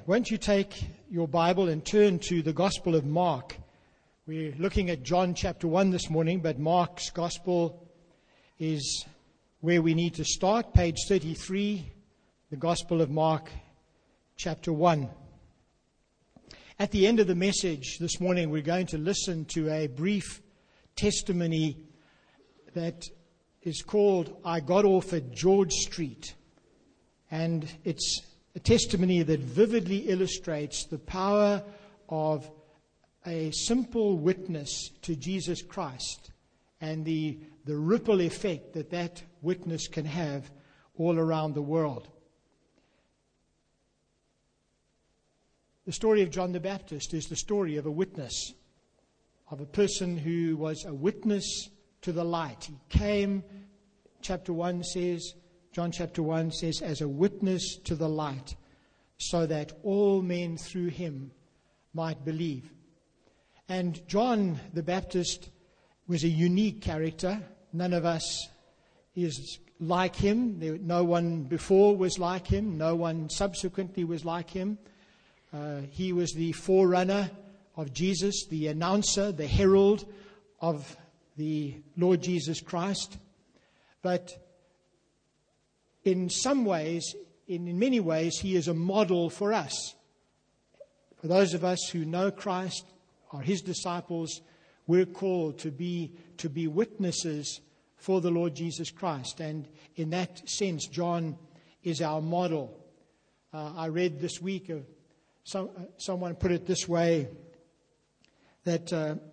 won't you take your Bible and turn to the Gospel of Mark? We're looking at John chapter 1 this morning, but Mark's Gospel is where we need to start. Page 33, the Gospel of Mark chapter 1. At the end of the message this morning, we're going to listen to a brief testimony that is called I Got Off at George Street. And it's a testimony that vividly illustrates the power of a simple witness to Jesus Christ and the ripple effect that witness can have all around the world. The story of John the Baptist is the story of a witness, of a person who was a witness to the light. He came, John chapter 1 says, as a witness to the light, so that all men through him might believe. And John the Baptist was a unique character. None of us is like him. No one before was like him. No one subsequently was like him. He was the forerunner of Jesus, the announcer, the herald of the Lord Jesus Christ. But in some ways, in many ways, he is a model for us. For those of us who know Christ, are his disciples, we're called to be witnesses for the Lord Jesus Christ. And in that sense, John is our model. I read this week of someone put it this way, that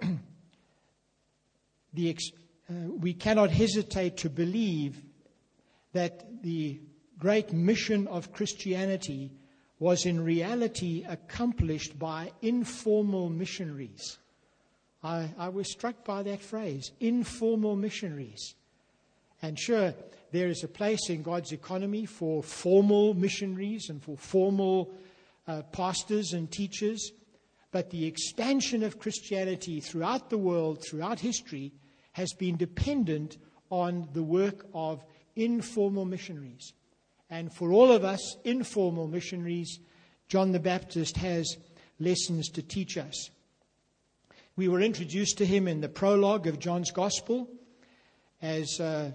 we cannot hesitate to believe that the great mission of Christianity was in reality accomplished by informal missionaries. I was struck by that phrase, informal missionaries. And sure, there is a place in God's economy for formal missionaries and for formal pastors and teachers. But the expansion of Christianity throughout the world, throughout history, has been dependent on the work of informal missionaries. And for all of us informal missionaries, John the Baptist has lessons to teach us. We were introduced to him in the prologue of John's Gospel, then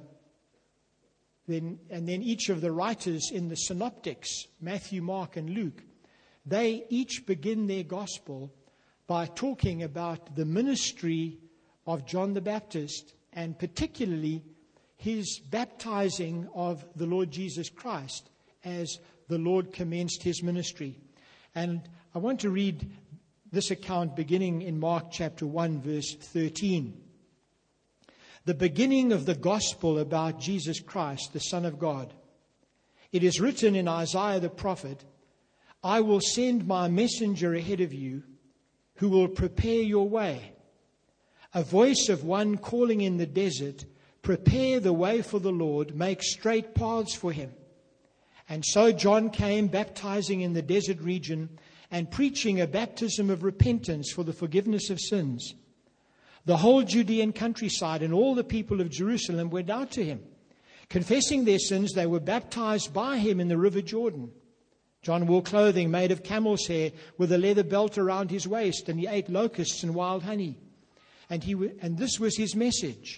each of the writers in the synoptics, Matthew, Mark, and Luke, they each begin their Gospel by talking about the ministry of John the Baptist, and particularly his baptizing of the Lord Jesus Christ as the Lord commenced his ministry. And I want to read this account beginning in Mark chapter 1, verse 13. The beginning of the gospel about Jesus Christ, the Son of God. It is written in Isaiah the prophet, I will send my messenger ahead of you who will prepare your way. A voice of one calling in the desert, prepare the way for the Lord, make straight paths for him. And so John came baptizing in the desert region and preaching a baptism of repentance for the forgiveness of sins. The whole Judean countryside and all the people of Jerusalem went out to him. Confessing their sins, they were baptized by him in the river Jordan. John wore clothing made of camel's hair with a leather belt around his waist, and he ate locusts and wild honey. And this was his message.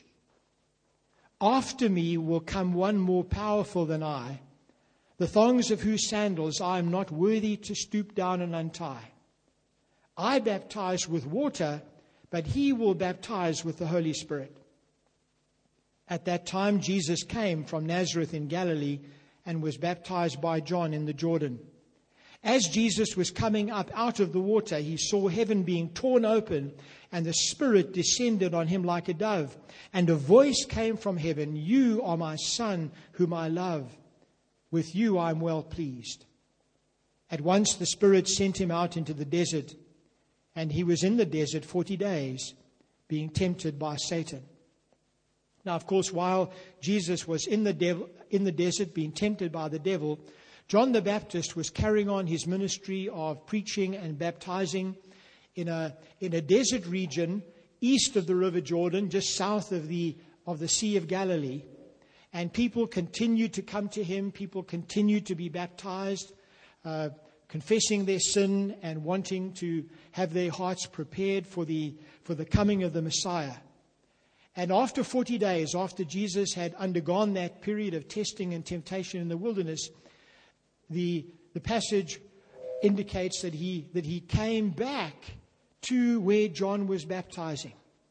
After me will come one more powerful than I, the thongs of whose sandals I am not worthy to stoop down and untie. I baptize with water, but he will baptize with the Holy Spirit. At that time Jesus came from Nazareth in Galilee and was baptized by John in the Jordan. As Jesus was coming up out of the water, he saw heaven being torn open, and the Spirit descended on him like a dove. And a voice came from heaven, you are my Son, whom I love. With you I am well pleased. At once the Spirit sent him out into the desert, and he was in the desert 40 days, being tempted by Satan. Now, of course, while Jesus was in the desert, being tempted by the devil, John the Baptist was carrying on his ministry of preaching and baptizing in a desert region east of the River Jordan, just south of the Sea of Galilee. And people continued to come to him. People continued to be baptized. confessing their sin and wanting to have their hearts prepared for the coming of the Messiah. And after 40 days, after Jesus had undergone that period of testing and temptation in the wilderness, the passage indicates that he came back to where John was baptizing.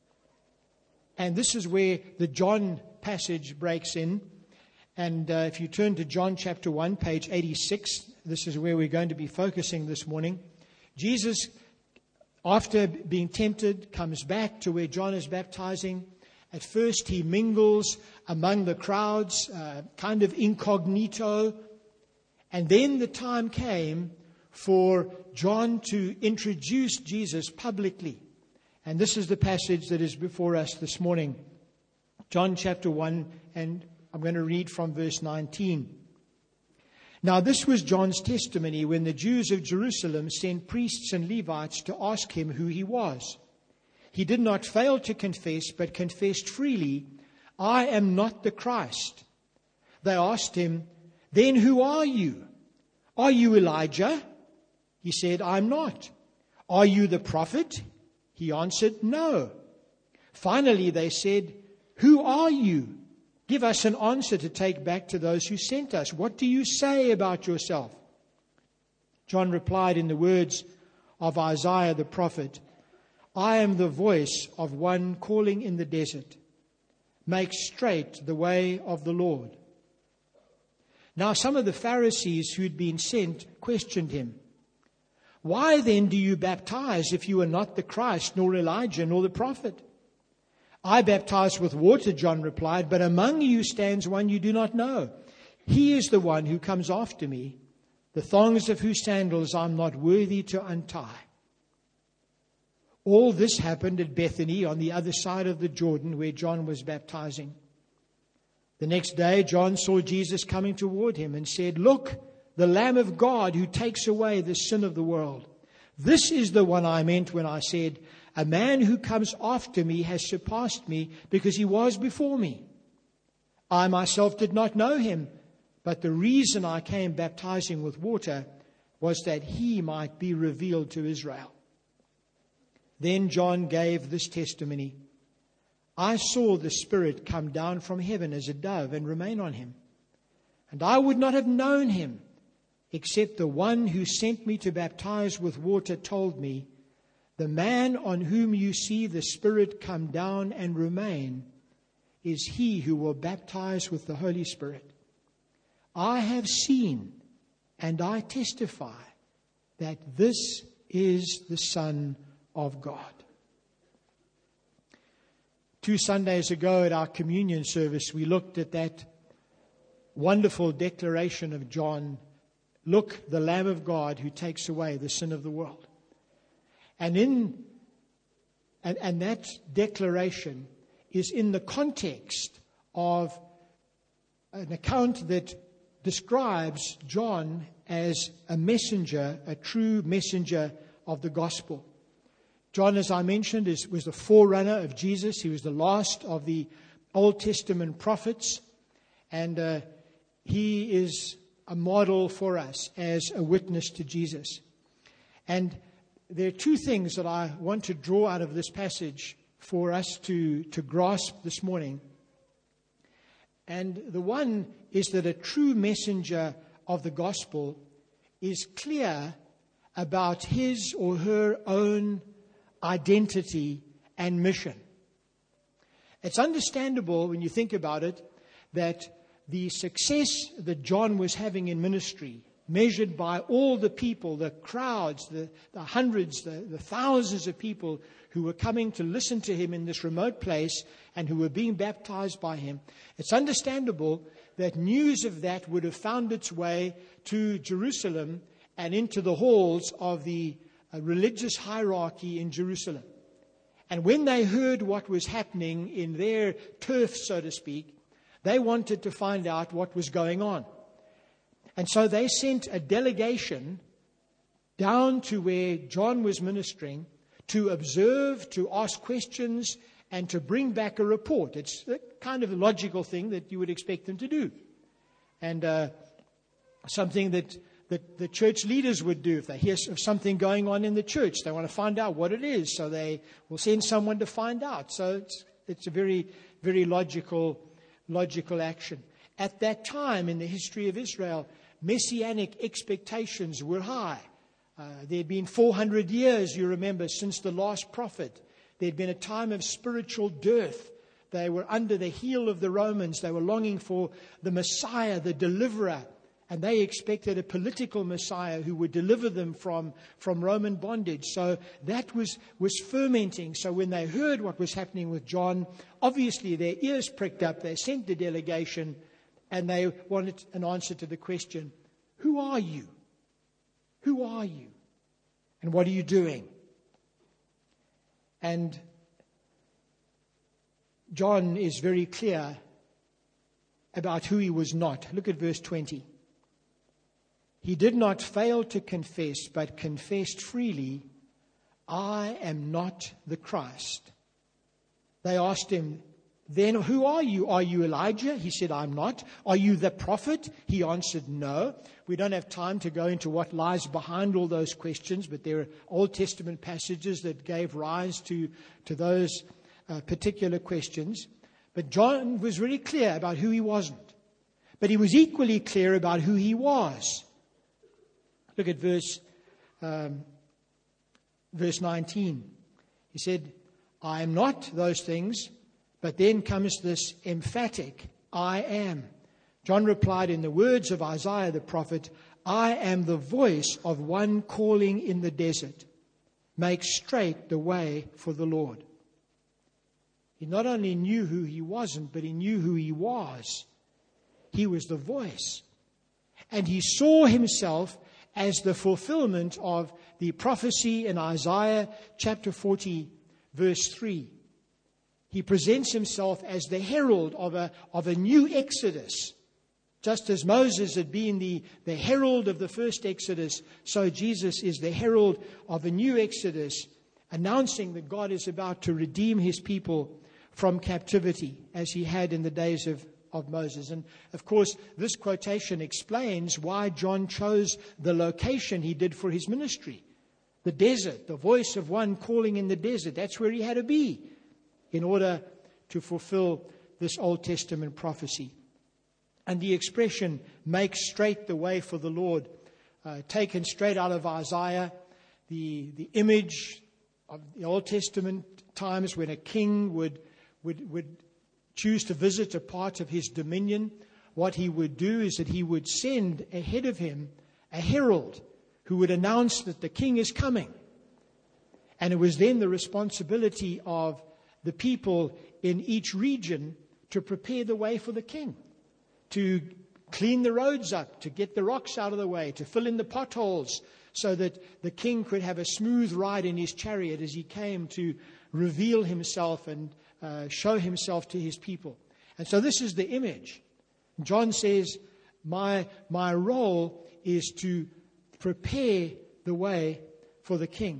And this is where the John passage breaks in. And if you turn to John chapter 1, page 86, this is where we're going to be focusing this morning. Jesus, after being tempted, comes back to where John is baptizing. At first, he mingles among the crowds, kind of incognito. And then the time came for John to introduce Jesus publicly. And this is the passage that is before us this morning. John chapter 1, and I'm going to read from verse 19. Now this was John's testimony when the Jews of Jerusalem sent priests and Levites to ask him who he was. He did not fail to confess, but confessed freely, I am not the Christ. They asked him, then who are you? Are you Elijah? He said, I'm not. Are you the prophet? He answered, no. Finally they said, who are you? Give us an answer to take back to those who sent us. What do you say about yourself? John replied in the words of Isaiah the prophet, I am the voice of one calling in the desert. Make straight the way of the Lord. Now some of the Pharisees who'd been sent questioned him. Why then do you baptize if you are not the Christ, nor Elijah, nor the prophet? I baptize with water, John replied, but among you stands one you do not know. He is the one who comes after me, the thongs of whose sandals I'm not worthy to untie. All this happened at Bethany on the other side of the Jordan where John was baptizing. The next day, John saw Jesus coming toward him and said, look, the Lamb of God who takes away the sin of the world. This is the one I meant when I said, a man who comes after me has surpassed me because he was before me. I myself did not know him, but the reason I came baptizing with water was that he might be revealed to Israel. Then John gave this testimony. I saw the Spirit come down from heaven as a dove and remain on him. And I would not have known him, except the one who sent me to baptize with water told me, the man on whom you see the Spirit come down and remain is he who will baptize with the Holy Spirit. I have seen and I testify that this is the Son of God. 2 Sundays ago at our communion service, we looked at that wonderful declaration of John. Look, the Lamb of God who takes away the sin of the world. And that declaration is in the context of an account that describes John as a messenger, a true messenger of the gospel. John, as I mentioned, was the forerunner of Jesus. He was the last of the Old Testament prophets. And he is a model for us as a witness to Jesus. And there are two things that I want to draw out of this passage for us to grasp this morning. And the one is that a true messenger of the gospel is clear about his or her own identity and mission. It's understandable when you think about it that the success that John was having in ministry, measured by all the people, the crowds, the hundreds, the thousands of people who were coming to listen to him in this remote place and who were being baptized by him, it's understandable that news of that would have found its way to Jerusalem and into the halls of the religious hierarchy in Jerusalem. And when they heard what was happening in their turf, so to speak, they wanted to find out what was going on. And so they sent a delegation down to where John was ministering to observe, to ask questions, and to bring back a report. It's the kind of logical thing that you would expect them to do. And something that the church leaders would do if they hear of something going on in the church. They want to find out what it is, so they will send someone to find out. So it's a very, very logical action. At that time in the history of Israel, messianic expectations were high. There had been 400 years, you remember, since the last prophet. There had been a time of spiritual dearth. They were under the heel of the Romans. They were longing for the Messiah, the deliverer. And they expected a political Messiah who would deliver them from Roman bondage. So that was fermenting. So when they heard what was happening with John, obviously their ears pricked up. They sent the delegation and they wanted an answer to the question, who are you? Who are you? And what are you doing? And John is very clear about who he was not. Look at verse 20. He did not fail to confess, but confessed freely, I am not the Christ. They asked him, then who are you? Are you Elijah? He said, I'm not. Are you the prophet? He answered, no. We don't have time to go into what lies behind all those questions, but there are Old Testament passages that gave rise to those particular questions. But John was very clear about who he wasn't. But he was equally clear about who he was. Look at verse 19. He said, I am not those things, but then comes this emphatic, I am. John replied in the words of Isaiah the prophet, I am the voice of one calling in the desert. Make straight the way for the Lord. He not only knew who he wasn't, but he knew who he was. He was the voice. And he saw himself as the fulfillment of the prophecy in Isaiah chapter 40, verse 3. He presents himself as the herald of a new exodus. Just as Moses had been the herald of the first exodus, so Jesus is the herald of a new exodus, announcing that God is about to redeem his people from captivity, as he had in the days of Moses. And of course, this quotation explains why John chose the location he did for his ministry. The desert, the voice of one calling in the desert. That's where he had to be in order to fulfill this Old Testament prophecy. And the expression, make straight the way for the Lord, taken straight out of Isaiah, the image of the Old Testament times when a king would choose to visit a part of his dominion. What he would do is that he would send ahead of him a herald who would announce that the king is coming. And it was then the responsibility of the people in each region to prepare the way for the king, to clean the roads up, to get the rocks out of the way, to fill in the potholes so that the king could have a smooth ride in his chariot as he came to reveal himself and show himself to his people. And so this is the image. John says, my role is to prepare the way for the king.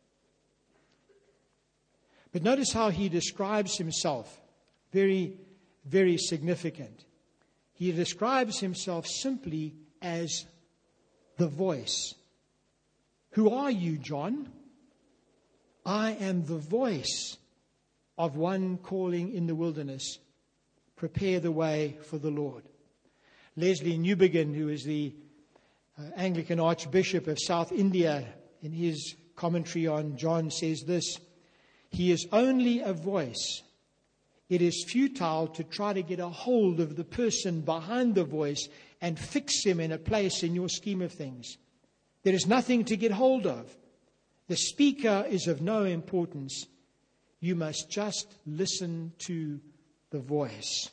But notice how he describes himself. Very, very significant. He describes himself simply as the voice. Who are you, John? I am the voice of one calling in the wilderness. Prepare the way for the Lord. Leslie Newbigin, who is the Anglican Archbishop of South India, in his commentary on John says this: he is only a voice. It is futile to try to get a hold of the person behind the voice and fix him in a place in your scheme of things. There is nothing to get hold of. The speaker is of no importance. You must just listen to the voice.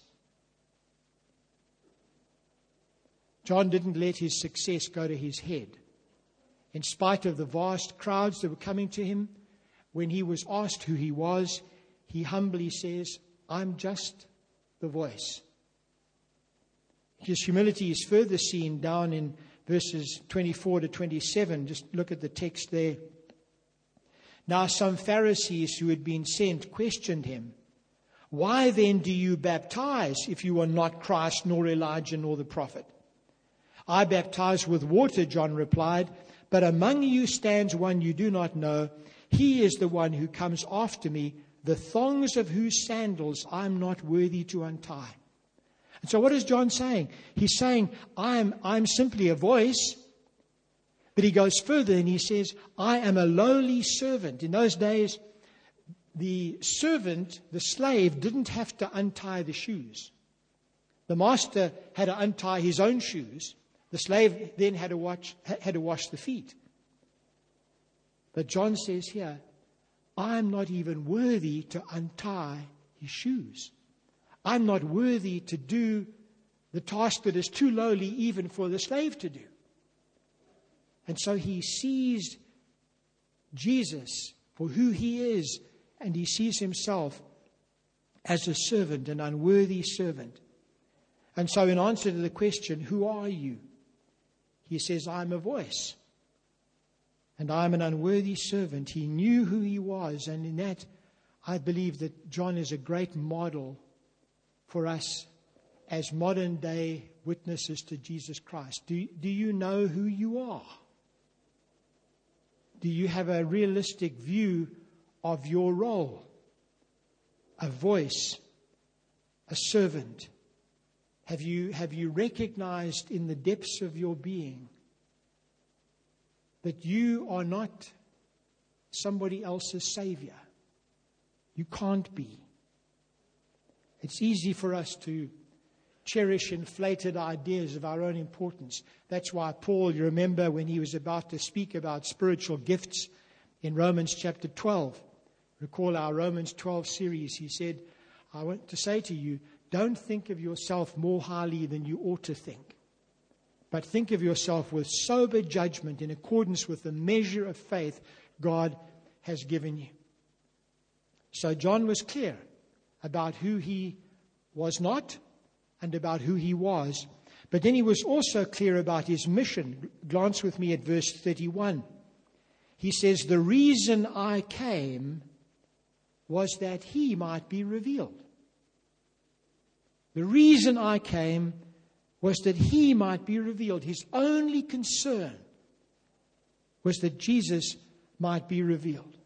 John didn't let his success go to his head. In spite of the vast crowds that were coming to him, when he was asked who he was, he humbly says, I'm just the voice. His humility is further seen down in verses 24 to 27. Just look at the text there. Now some Pharisees who had been sent questioned him. Why then do you baptize if you are not Christ, nor Elijah, nor the prophet? I baptize with water, John replied, but among you stands one you do not know. He is the one who comes after me, the thongs of whose sandals I'm not worthy to untie. And so what is John saying? He's saying, I'm simply a voice. But he goes further and he says, I am a lowly servant. In those days, the servant, the slave, didn't have to untie the shoes. The master had to untie his own shoes. The slave then had to wash the feet. But John says here, I'm not even worthy to untie his shoes. I'm not worthy to do the task that is too lowly even for the slave to do. And so he sees Jesus for who he is, and he sees himself as a servant, an unworthy servant. And so in answer to the question, who are you? He says, I'm a voice. And I'm an unworthy servant. He knew who he was. And in that, I believe that John is a great model for us as modern day witnesses to Jesus Christ. Do you know who you are? Do you have a realistic view of your role? A voice, a servant. Have you recognized in the depths of your being that you are not somebody else's savior? You can't be. It's easy for us to cherish inflated ideas of our own importance. That's why Paul, you remember when he was about to speak about spiritual gifts in Romans chapter 12. Recall our Romans 12 series. He said, I want to say to you, don't think of yourself more highly than you ought to think, but think of yourself with sober judgment in accordance with the measure of faith God has given you. So John was clear about who he was not and about who he was. But then he was also clear about his mission. Glance with me at verse 31. He says, the reason I came was that he might be revealed. The reason I came was that he might be revealed. His only concern was that Jesus might be revealed.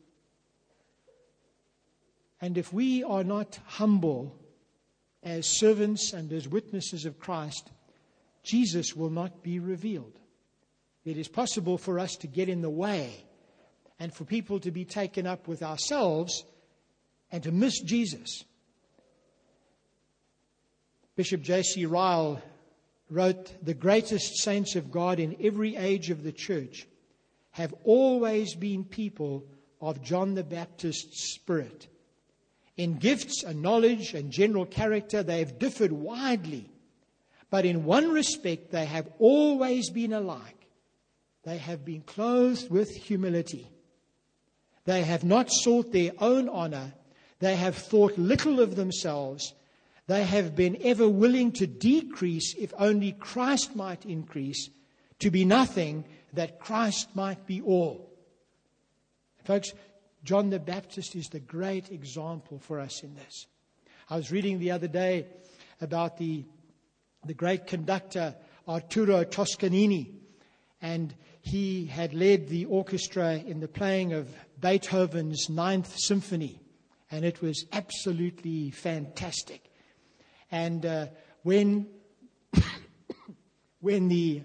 And if we are not humble as servants and as witnesses of Christ, Jesus will not be revealed. It is possible for us to get in the way and for people to be taken up with ourselves and to miss Jesus. Bishop J.C. Ryle wrote, the greatest saints of God in every age of the church have always been people of John the Baptist's spirit. In gifts and knowledge and general character, they have differed widely. But in one respect, they have always been alike. They have been clothed with humility. They have not sought their own honor. They have thought little of themselves. They have been ever willing to decrease if only Christ might increase, to be nothing that Christ might be all. Folks, John the Baptist is the great example for us in this. I was reading the other day about the great conductor Arturo Toscanini, and he had led the orchestra in the playing of Beethoven's Ninth Symphony, and it was absolutely fantastic. And when the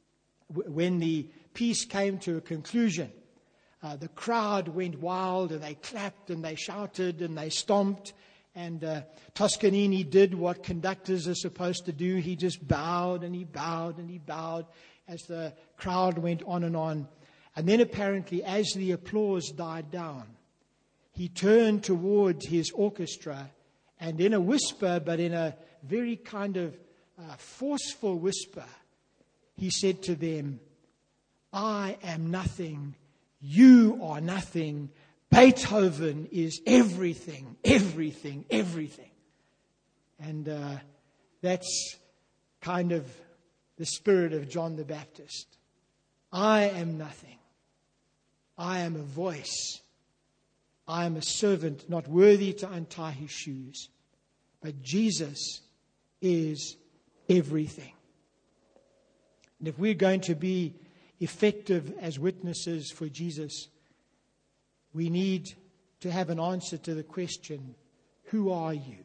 piece came to a conclusion, the crowd went wild and they clapped and they shouted and they stomped. And Toscanini did what conductors are supposed to do. He just bowed and he bowed and he bowed as the crowd went on and on. And then apparently as the applause died down, he turned towards his orchestra and in a whisper, but in a very kind of forceful whisper, he said to them, I am nothing. You are nothing. Beethoven is everything, everything, everything. And that's kind of the spirit of John the Baptist. I am nothing. I am a voice. I am a servant, not worthy to untie his shoes. But Jesus is everything. And if we're going to be effective as witnesses for Jesus, we need to have an answer to the question, who are you?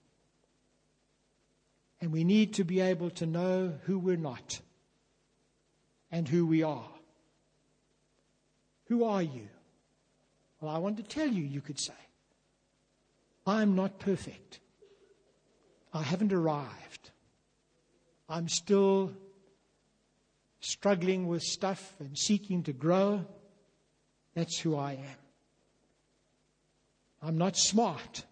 And we need to be able to know who we're not and who we are. Who are you? Well, I want to tell you, you could say. I'm not perfect. I haven't arrived. I'm still struggling with stuff and seeking to grow. That's who I am. I'm not smart.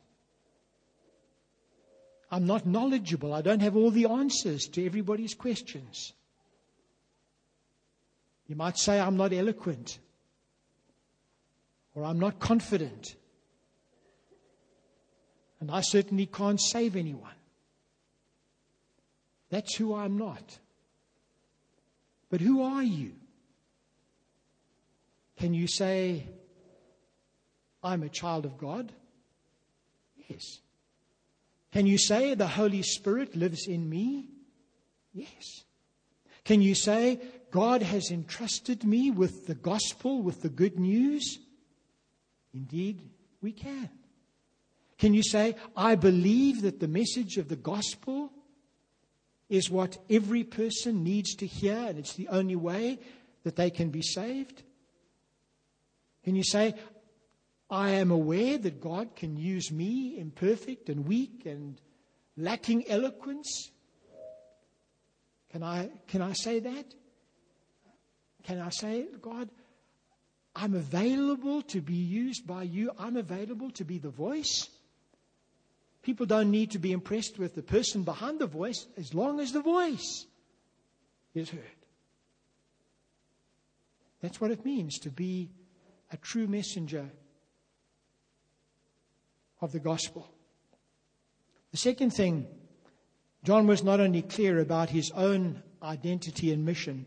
I'm not knowledgeable. I don't have all the answers to everybody's questions. You might say I'm not eloquent, or I'm not confident. And I certainly can't save anyone. That's who I'm not. But who are you? Can you say, I'm a child of God? Yes. Can you say the Holy Spirit lives in me? Yes. Can you say God has entrusted me with the gospel, with the good news? Indeed, we can. Can you say, I believe that the message of the gospel is what every person needs to hear, and it's the only way that they can be saved? Can you say, I am aware that God can use me, imperfect and weak and lacking eloquence? Can I say that? Can I say, God, I'm available to be used by you. I'm available to be the voice. People don't need to be impressed with the person behind the voice as long as the voice is heard. That's what it means to be a true messenger of the gospel. The second thing, John was not only clear about his own identity and mission,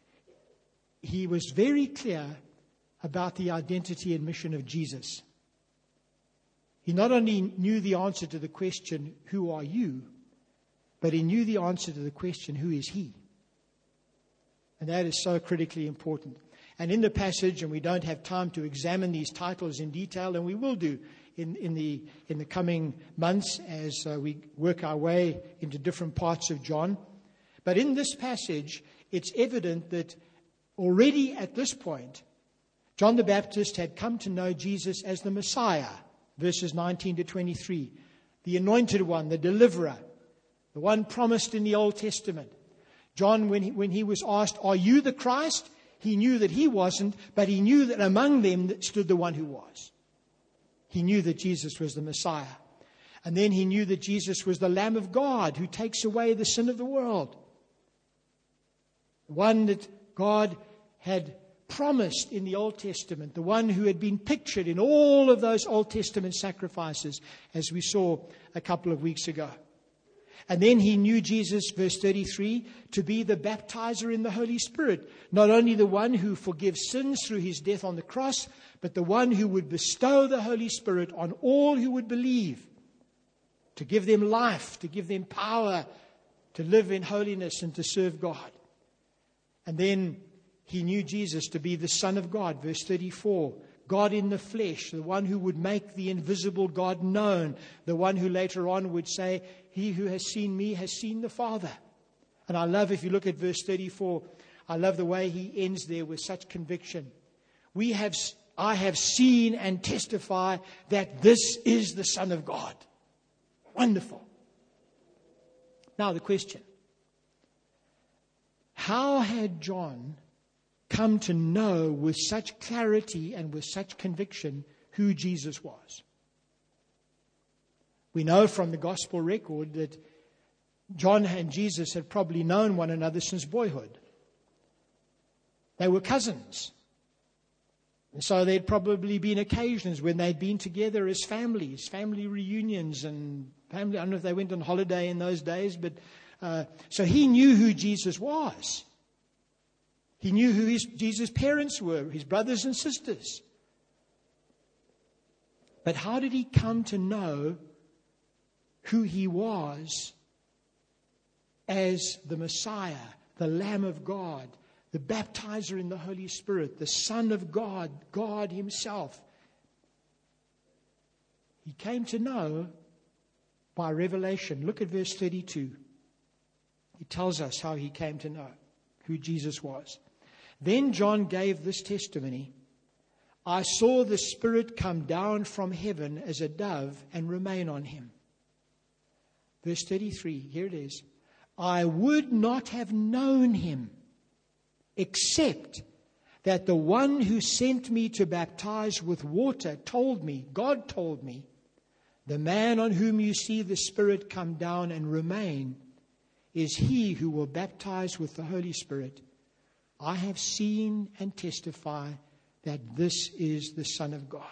he was very clear about the identity and mission of Jesus. He not only knew the answer to the question, who are you? But he knew the answer to the question, who is he? And that is so critically important. And in the passage, and we don't have time to examine these titles in detail, and we will do in the coming months as we work our way into different parts of John. But in this passage, it's evident that already at this point, John the Baptist had come to know Jesus as the Messiah, verses 19 to 23, the anointed one, the deliverer, the one promised in the Old Testament. John, when he was asked, are you the Christ? He knew that he wasn't, but he knew that among them stood the one who was. He knew that Jesus was the Messiah. And then he knew that Jesus was the Lamb of God who takes away the sin of the world. The one that God had promised in the Old Testament, the one who had been pictured in all of those Old Testament sacrifices, as we saw a couple of weeks ago. And then he knew Jesus, verse 33, to be the baptizer in the Holy Spirit. Not only the one who forgives sins through his death on the cross, but the one who would bestow the Holy Spirit on all who would believe, to give them life, to give them power, to live in holiness and to serve God. And then he knew Jesus to be the Son of God, verse 34. God in the flesh, the one who would make the invisible God known, the one who later on would say, he who has seen me has seen the Father. And I love, if you look at verse 34, I love the way he ends there with such conviction. I have seen and testify that this is the Son of God. Wonderful. Now the question. How had John come to know with such clarity and with such conviction who Jesus was? We know from the gospel record that John and Jesus had probably known one another since boyhood. They were cousins. And so there'd probably been occasions when they'd been together as families, family reunions and family. I don't know if they went on holiday in those days, but so he knew who Jesus was. He knew who Jesus' parents were, his brothers and sisters. But how did he come to know who he was as the Messiah, the Lamb of God, the baptizer in the Holy Spirit, the Son of God, God himself. He came to know by revelation. Look at verse 32. It tells us how he came to know who Jesus was. Then John gave this testimony. I saw the Spirit come down from heaven as a dove and remain on him. Verse 33, here it is. I would not have known him except that the one who sent me to baptize with water told me, God told me, the man on whom you see the Spirit come down and remain is he who will baptize with the Holy Spirit. I have seen and testify that this is the Son of God.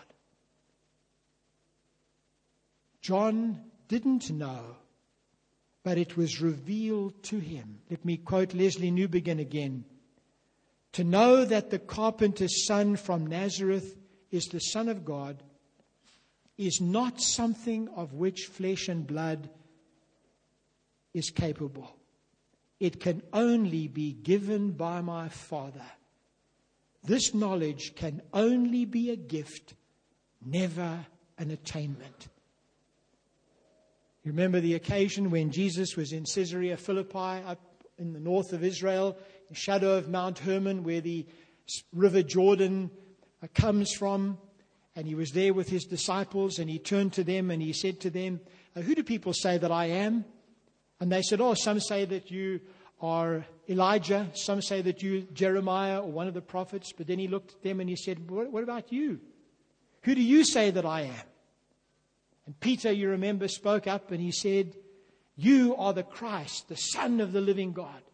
John didn't know, but it was revealed to him. Let me quote Leslie Newbegin again. To know that the carpenter's son from Nazareth is the Son of God is not something of which flesh and blood is capable. It can only be given by my Father. This knowledge can only be a gift, never an attainment. You remember the occasion when Jesus was in Caesarea Philippi, up in the north of Israel, the shadow of Mount Hermon, where the river Jordan comes from. And he was there with his disciples, and he turned to them and he said to them, who do people say that I am? And they said, some say that you are Elijah. Some say that you Jeremiah or one of the prophets. But then he looked at them and he said, what about you? Who do you say that I am? And Peter, you remember, spoke up and he said, you are the Christ, the Son of the living God.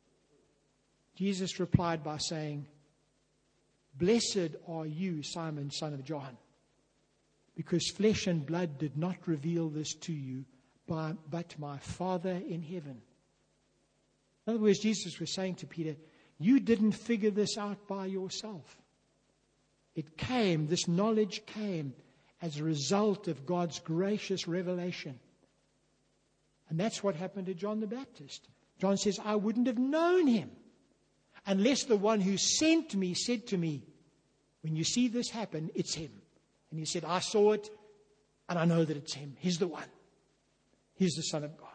Jesus replied by saying, blessed are you, Simon, son of John, because flesh and blood did not reveal this to you, but my Father in heaven. In other words, Jesus was saying to Peter, you didn't figure this out by yourself. This knowledge came as a result of God's gracious revelation. And that's what happened to John the Baptist. John says, I wouldn't have known him unless the one who sent me said to me, when you see this happen, it's him. And he said, I saw it and I know that it's him. He's the one. He's the Son of God.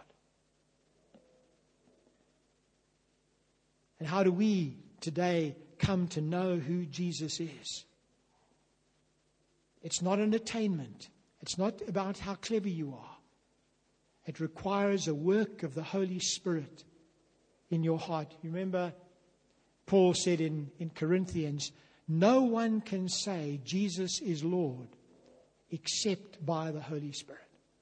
And how do we today come to know who Jesus is? It's not an attainment. It's not about how clever you are. It requires a work of the Holy Spirit in your heart. You remember Paul said in Corinthians, no one can say Jesus is Lord except by the Holy Spirit.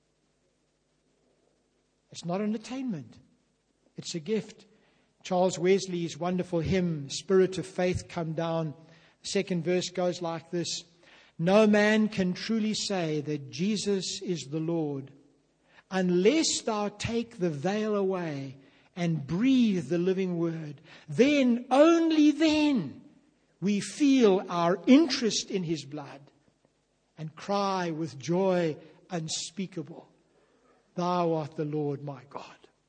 It's not an attainment. It's a gift. Charles Wesley's wonderful hymn, Spirit of Faith Come Down, the second verse goes like this. No man can truly say that Jesus is the Lord unless thou take the veil away and breathe the living word. Then, only then, we feel our interest in his blood and cry with joy unspeakable, thou art the Lord my God.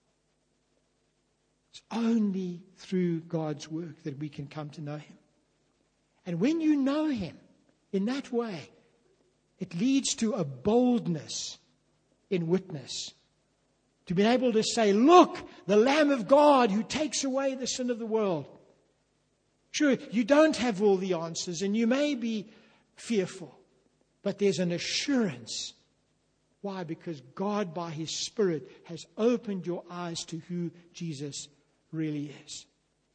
It's only through God's work that we can come to know him. And when you know him in that way, it leads to a boldness in witness. To be able to say, look, the Lamb of God who takes away the sin of the world. Sure, you don't have all the answers and you may be fearful, but there's an assurance. Why? Because God, by his Spirit, has opened your eyes to who Jesus really is.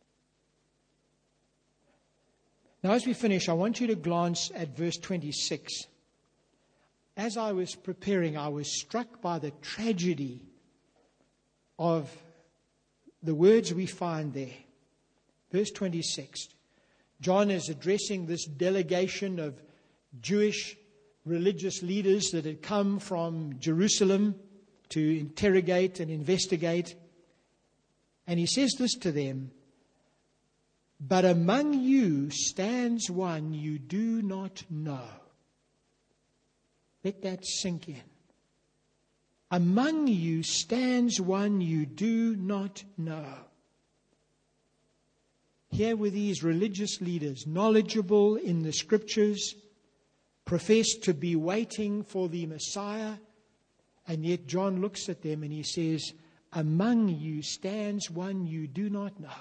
Now, as we finish, I want you to glance at verse 26. As I was preparing, I was struck by the tragedy of the words we find there. Verse 26. John is addressing this delegation of Jewish religious leaders that had come from Jerusalem to interrogate and investigate. And he says this to them, but among you stands one you do not know. Let that sink in. Among you stands one you do not know. Here were these religious leaders, knowledgeable in the Scriptures, professed to be waiting for the Messiah, and yet John looks at them and he says, among you stands one you do not know.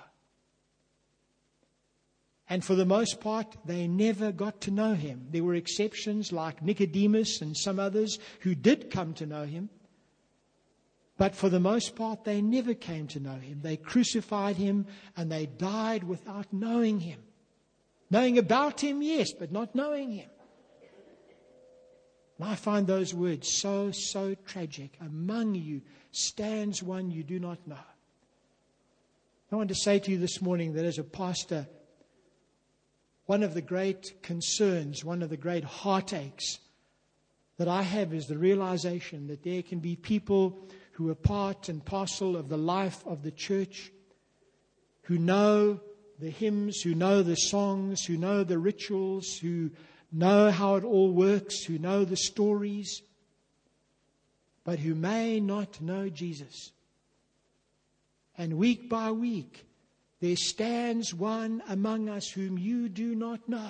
And for the most part, they never got to know him. There were exceptions like Nicodemus and some others who did come to know him. But for the most part, they never came to know him. They crucified him and they died without knowing him. Knowing about him, yes, but not knowing him. And I find those words so tragic. Among you stands one you do not know. I want to say to you this morning that as a pastor, one of the great concerns, one of the great heartaches that I have is the realization that there can be people who are part and parcel of the life of the church, who know the hymns, who know the songs, who know the rituals, who know how it all works, who know the stories, but who may not know Jesus. And week by week, there stands one among us whom you do not know.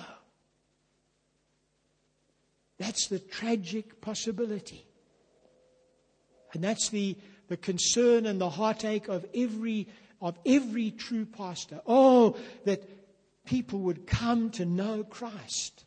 That's the tragic possibility. And that's the concern and the heartache of every true pastor. Oh, that people would come to know Christ.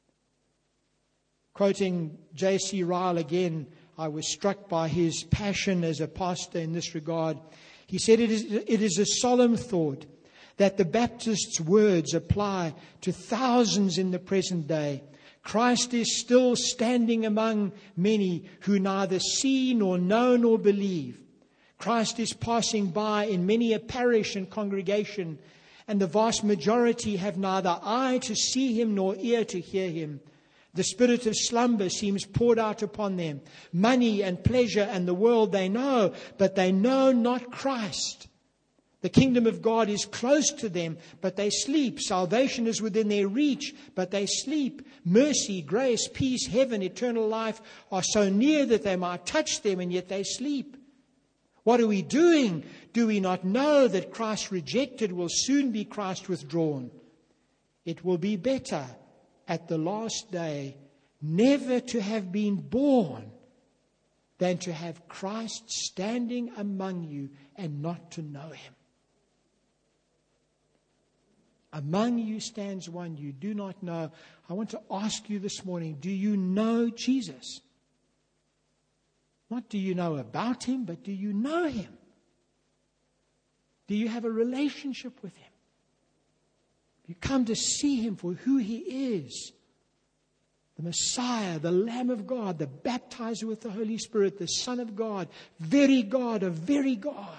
Quoting J.C. Ryle again, I was struck by his passion as a pastor in this regard. He said, it is a solemn thought that the Baptist's words apply to thousands in the present day. Christ is still standing among many who neither see nor know nor believe. Christ is passing by in many a parish and congregation, and the vast majority have neither eye to see him nor ear to hear him. The spirit of slumber seems poured out upon them. Money and pleasure and the world they know, but they know not Christ. The kingdom of God is close to them, but they sleep. Salvation is within their reach, but they sleep. Mercy, grace, peace, heaven, eternal life are so near that they might touch them, and yet they sleep. What are we doing? Do we not know that Christ rejected will soon be Christ withdrawn? It will be better at the last day never to have been born than to have Christ standing among you and not to know him. Among you stands one you do not know. I want to ask you this morning, do you know Jesus? Not do you know about him, but do you know him? Do you have a relationship with him? You come to see him for who he is. The Messiah, the Lamb of God, the baptizer with the Holy Spirit, the Son of God, very God of very God.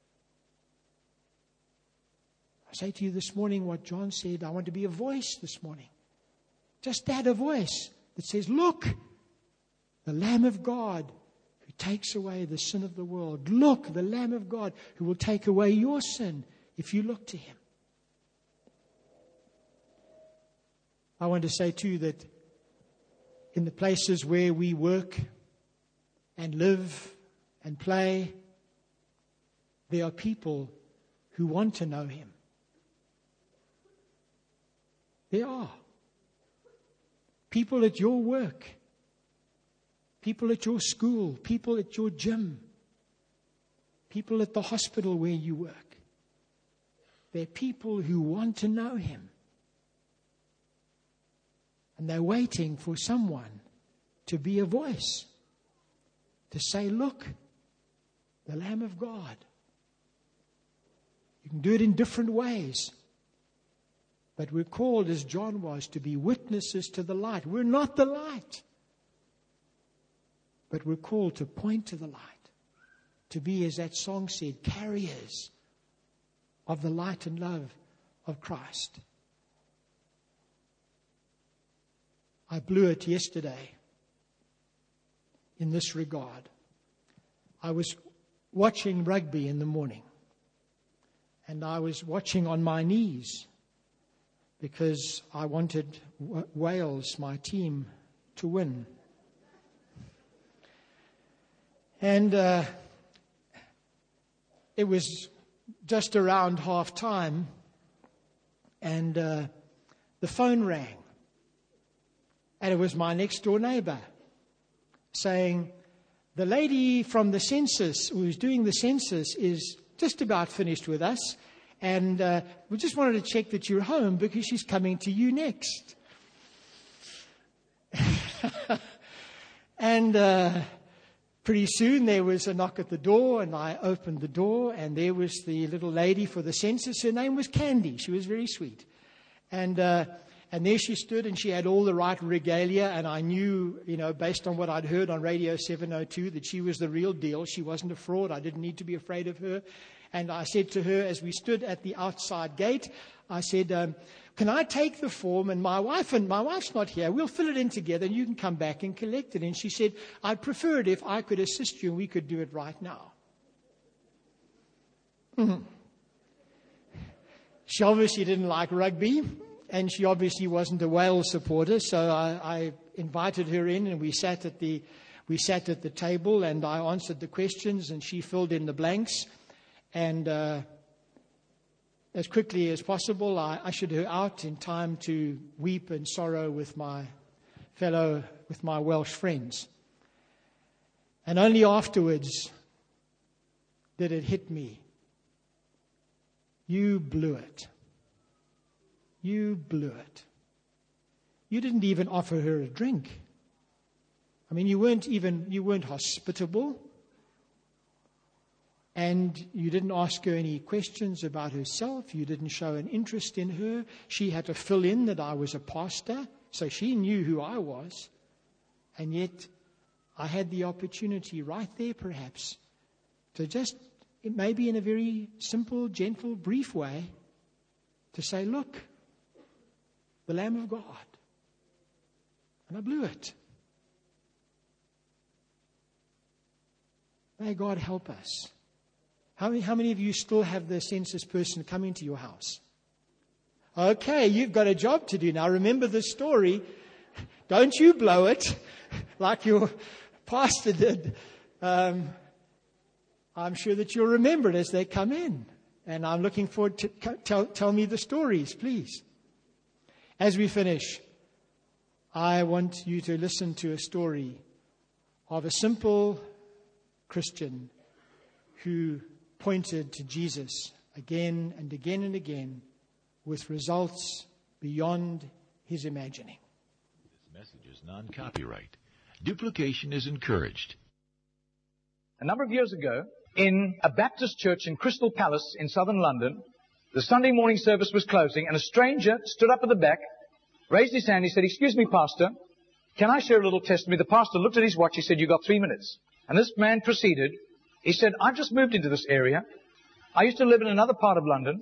I say to you this morning what John said, I want to be a voice this morning. Just that, a voice that says, look, the Lamb of God who takes away the sin of the world. Look, the Lamb of God who will take away your sin if you look to him. I want to say too that in the places where we work and live and play, there are people who want to know him. There are. People at your work, people at your school, people at your gym, people at the hospital where you work. There are people who want to know him. And they're waiting for someone to be a voice, to say, look, the Lamb of God. You can do it in different ways. But we're called, as John was, to be witnesses to the light. We're not the light. But we're called to point to the light. To be, as that song said, carriers of the light and love of Christ. I blew it yesterday in this regard. I was watching rugby in the morning. And I was watching on my knees because I wanted Wales, my team, to win. And it was just around half time. And the phone rang. And it was my next door neighbor saying, the lady from the census who was doing the census is just about finished with us. And we just wanted to check that you're home because she's coming to you next. And pretty soon there was a knock at the door, and I opened the door, and there was the little lady for the census. Her name was Candy. She was very sweet. And there she stood, and she had all the right regalia, and I knew, based on what I'd heard on Radio 702, that she was the real deal. She wasn't a fraud. I didn't need to be afraid of her. And I said to her, as we stood at the outside gate, I said, can I take the form? And my wife's not here. We'll fill it in together, and you can come back and collect it. And she said, I'd prefer it if I could assist you, and we could do it right now. She obviously didn't like rugby, and she obviously wasn't a Wales supporter. So I invited her in, and we sat at the table, and I answered the questions, and she filled in the blanks. And as quickly as possible, I ushered her out in time to weep and sorrow with my Welsh friends. And only afterwards did it hit me. You blew it. You blew it. You didn't even offer her a drink. I mean, you weren't hospitable. And you didn't ask her any questions about herself. You didn't show an interest in her. She had to fill in that I was a pastor, so she knew who I was. And yet, I had the opportunity right there, perhaps, to just, maybe in a very simple, gentle, brief way, to say, look, the Lamb of God. And I blew it. May God help us. How many of you still have the census person coming to your house? Okay, you've got a job to do now. Remember the story. Don't you blow it like your pastor did. I'm sure that you'll remember it as they come in. And I'm looking forward to tell me the stories, please. As we finish, I want you to listen to a story of a simple Christian who pointed to Jesus again and again and again with results beyond his imagining. This message is non-copyright. Duplication is encouraged. A number of years ago, in a Baptist church in Crystal Palace in southern London, the Sunday morning service was closing, and a stranger stood up at the back, raised his hand, he said, "Excuse me, Pastor, can I share a little testimony?" The pastor looked at his watch, he said, "You've got 3 minutes." And this man proceeded. He said, "I've just moved into this area. I used to live in another part of London.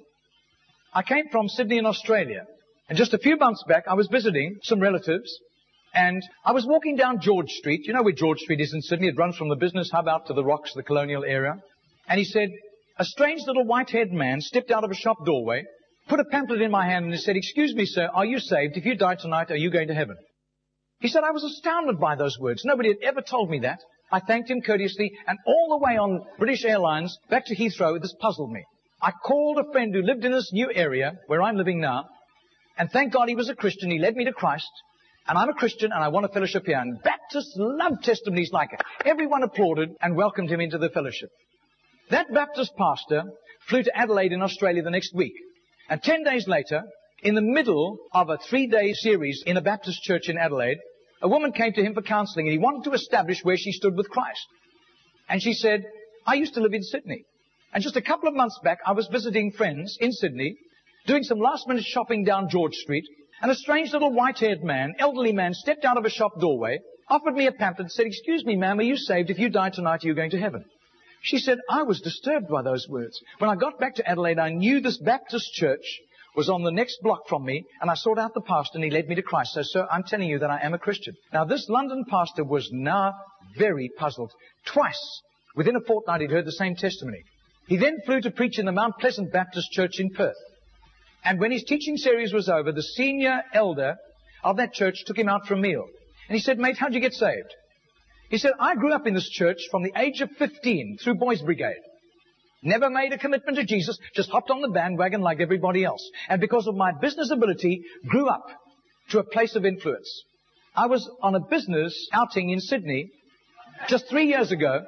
I came from Sydney in Australia. And just a few months back, I was visiting some relatives. And I was walking down George Street. You know where George Street is in Sydney? It runs from the business hub out to the Rocks, the colonial area. And he said, a strange little white-haired man stepped out of a shop doorway, put a pamphlet in my hand, and he said, "Excuse me, sir, are you saved? If you die tonight, are you going to heaven?" He said, I was astounded by those words. Nobody had ever told me that. I thanked him courteously, and all the way on British Airlines back to Heathrow, this puzzled me. I called a friend who lived in this new area where I'm living now, and thank God he was a Christian. He led me to Christ, and I'm a Christian, and I want a fellowship here. And Baptists love testimonies like it. Everyone applauded and welcomed him into the fellowship. That Baptist pastor flew to Adelaide in Australia the next week, and 10 days later, in the middle of a 3-day series in a Baptist church in Adelaide, a woman came to him for counseling, and he wanted to establish where she stood with Christ. And she said, I used to live in Sydney. And just a couple of months back, I was visiting friends in Sydney, doing some last-minute shopping down George Street, and a strange little white-haired man, elderly man, stepped out of a shop doorway, offered me a pamphlet, and said, "Excuse me, ma'am, are you saved? If you die tonight, are you going to heaven?" She said, I was disturbed by those words. When I got back to Adelaide, I knew this Baptist church was on the next block from me, and I sought out the pastor, and he led me to Christ. So, sir, I'm telling you that I am a Christian. Now, this London pastor was now very puzzled. Twice, within a fortnight, he'd heard the same testimony. He then flew to preach in the Mount Pleasant Baptist Church in Perth. And when his teaching series was over, the senior elder of that church took him out for a meal. And he said, "Mate, how'd you get saved?" He said, "I grew up in this church from the age of 15 through Boys Brigade. Never made a commitment to Jesus, just hopped on the bandwagon like everybody else. And because of my business ability, grew up to a place of influence. I was on a business outing in Sydney just 3 years ago,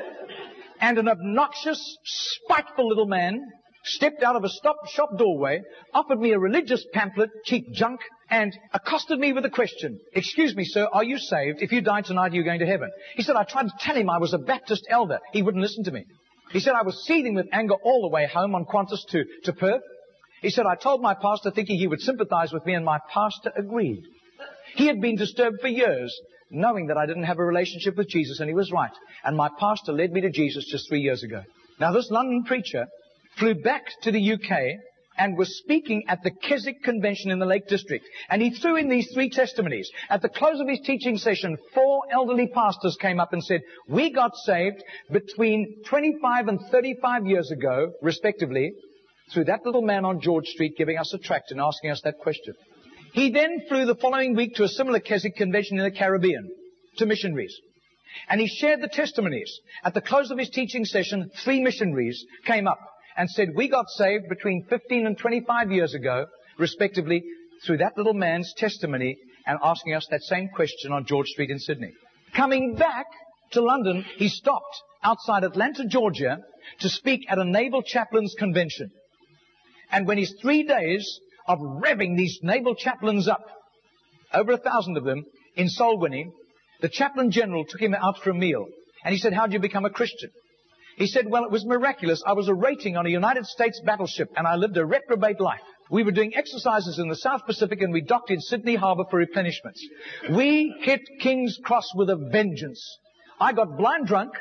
and an obnoxious, spiteful little man stepped out of a shop doorway, offered me a religious pamphlet, cheap junk, and accosted me with a question. Excuse me, sir, are you saved? If you die tonight, are you going to heaven? He said, I tried to tell him I was a Baptist elder. He wouldn't listen to me. He said, I was seething with anger all the way home on Qantas to Perth. He said, I told my pastor thinking he would sympathize with me, and my pastor agreed. He had been disturbed for years, knowing that I didn't have a relationship with Jesus, and he was right. And my pastor led me to Jesus just 3 years ago. Now, this London preacher flew back to the UK and was speaking at the Keswick Convention in the Lake District. And he threw in these 3 testimonies. At the close of his teaching session, 4 elderly pastors came up and said, we got saved between 25 and 35 years ago, respectively, through that little man on George Street giving us a tract and asking us that question. He then flew the following week to a similar Keswick Convention in the Caribbean, to missionaries. And he shared the testimonies. At the close of his teaching session, 3 missionaries came up and said, we got saved between 15 and 25 years ago, respectively, through that little man's testimony and asking us that same question on George Street in Sydney. Coming back to London, he stopped outside Atlanta, Georgia, to speak at a naval chaplains convention. And when his 3 days of revving these naval chaplains up, over 1,000 of them, in soul winning, the chaplain general took him out for a meal. And he said, how did you become a Christian? He said, well, it was miraculous. I was a rating on a United States battleship, and I lived a reprobate life. We were doing exercises in the South Pacific, and we docked in Sydney Harbour for replenishments. We hit King's Cross with a vengeance. I got blind drunk.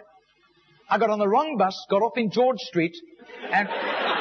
I got on the wrong bus, got off in George Street, and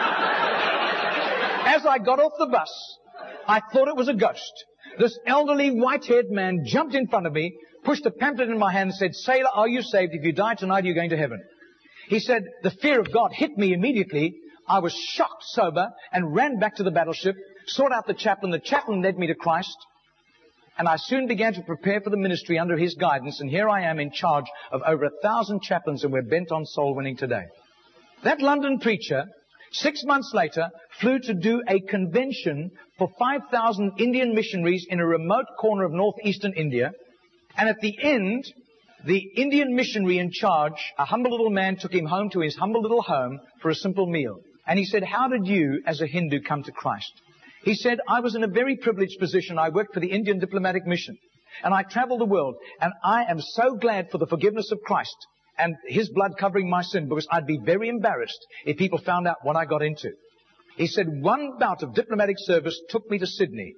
as I got off the bus, I thought it was a ghost. This elderly, white-haired man jumped in front of me, pushed a pamphlet in my hand and said, sailor, are you saved? If you die tonight, you're going to heaven. He said, the fear of God hit me immediately. I was shocked sober and ran back to the battleship, sought out the chaplain. The chaplain led me to Christ. And I soon began to prepare for the ministry under his guidance. And here I am in charge of over 1,000 chaplains, and we're bent on soul winning today. That London preacher, 6 months later, flew to do a convention for 5,000 Indian missionaries in a remote corner of northeastern India. And at the end, the Indian missionary in charge, a humble little man, took him home to his humble little home for a simple meal. And he said, how did you, as a Hindu, come to Christ? He said, I was in a very privileged position. I worked for the Indian diplomatic mission. And I traveled the world. And I am so glad for the forgiveness of Christ and his blood covering my sin, because I'd be very embarrassed if people found out what I got into. He said, one bout of diplomatic service took me to Sydney.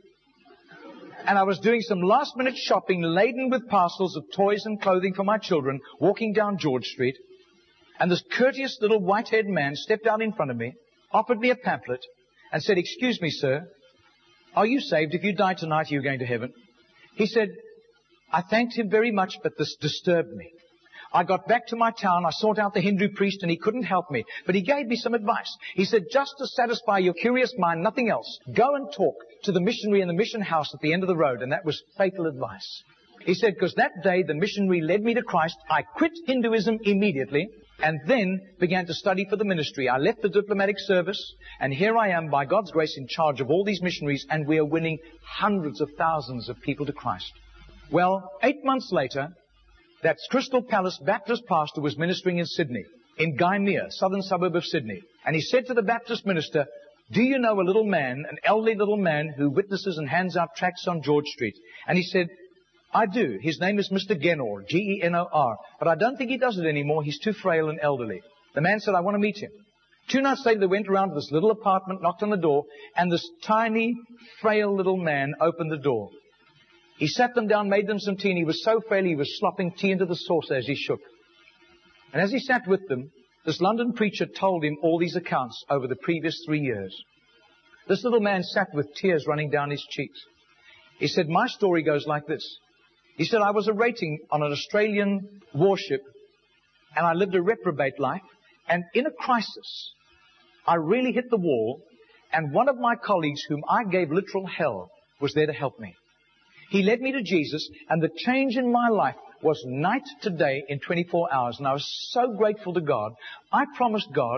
And I was doing some last-minute shopping laden with parcels of toys and clothing for my children, walking down George Street. And this courteous little white-haired man stepped out in front of me, offered me a pamphlet, and said, excuse me, sir, are you saved? If you die tonight, are you going to heaven? He said, I thanked him very much, but this disturbed me. I got back to my town, I sought out the Hindu priest, and he couldn't help me. But he gave me some advice. He said, just to satisfy your curious mind, nothing else, go and talk to the missionary in the mission house at the end of the road. And that was fatal advice. He said, because that day the missionary led me to Christ. I quit Hinduism immediately and then began to study for the ministry. I left the diplomatic service, and here I am, by God's grace, in charge of all these missionaries, and we are winning hundreds of thousands of people to Christ. Well, 8 months later, that Crystal Palace Baptist pastor was ministering in Sydney, in Gymea, southern suburb of Sydney. And he said to the Baptist minister, do you know a little man, an elderly little man who witnesses and hands out tracts on George Street? And he said, I do. His name is Mr. Genor, G-E-N-O-R. But I don't think he does it anymore. He's too frail and elderly. The man said, I want to meet him. 2 nights later, they went around to this little apartment, knocked on the door, and this tiny, frail little man opened the door. He sat them down, made them some tea, and he was so frail he was slopping tea into the saucer as he shook. And as he sat with them, this London preacher told him all these accounts over the previous 3 years. This little man sat with tears running down his cheeks. He said, my story goes like this. He said, I was a rating on an Australian warship, and I lived a reprobate life, and in a crisis, I really hit the wall, and one of my colleagues, whom I gave literal hell, was there to help me. He led me to Jesus, and the change in my life was night to day in 24 hours. And I was so grateful to God. I promised God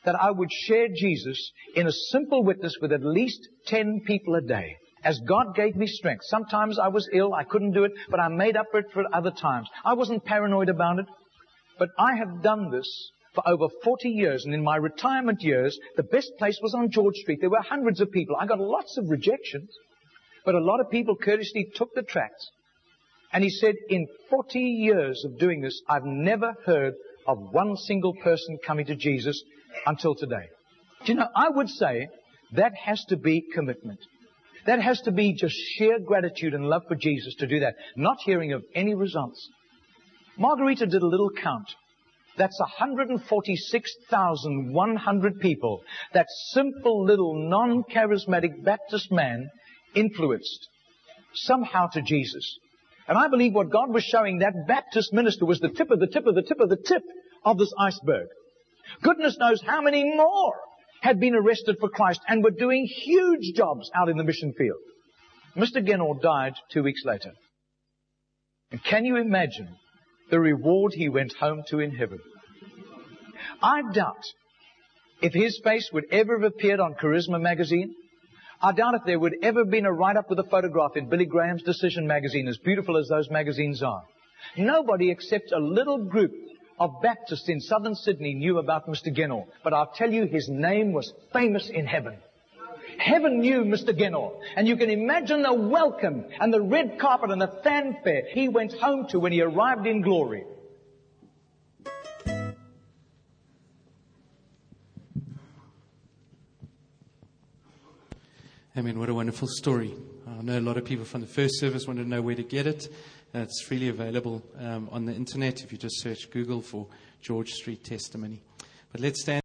that I would share Jesus in a simple witness with at least 10 people a day. As God gave me strength. Sometimes I was ill, I couldn't do it, but I made up for it for other times. I wasn't paranoid about it, but I have done this for over 40 years, and in my retirement years, the best place was on George Street. There were hundreds of people. I got lots of rejections, but a lot of people courteously took the tracts. And he said, in 40 years of doing this, I've never heard of one single person coming to Jesus until today. Do you know, I would say that has to be commitment. That has to be just sheer gratitude and love for Jesus to do that, not hearing of any results. Margarita did a little count. That's 146,100 people that simple little non-charismatic Baptist man influenced somehow to Jesus. And I believe what God was showing that Baptist minister was the tip of the tip of the tip of the tip of this iceberg. Goodness knows how many more had been arrested for Christ and were doing huge jobs out in the mission field. Mr. Genor died 2 weeks later. And can you imagine the reward he went home to in heaven? I doubt if his face would ever have appeared on Charisma magazine. I doubt if there would ever have been a write-up with a photograph in Billy Graham's Decision magazine, as beautiful as those magazines are. Nobody except a little group of Baptists in southern Sydney knew about Mr. Genor. But I'll tell you, his name was famous in heaven. Heaven knew Mr. Genor. And you can imagine the welcome and the red carpet and the fanfare he went home to when he arrived in glory. I mean, what a wonderful story. I know a lot of people from the first service wanted to know where to get it. It's freely available on the internet if you just search Google for George Street Testimony. But let's stand.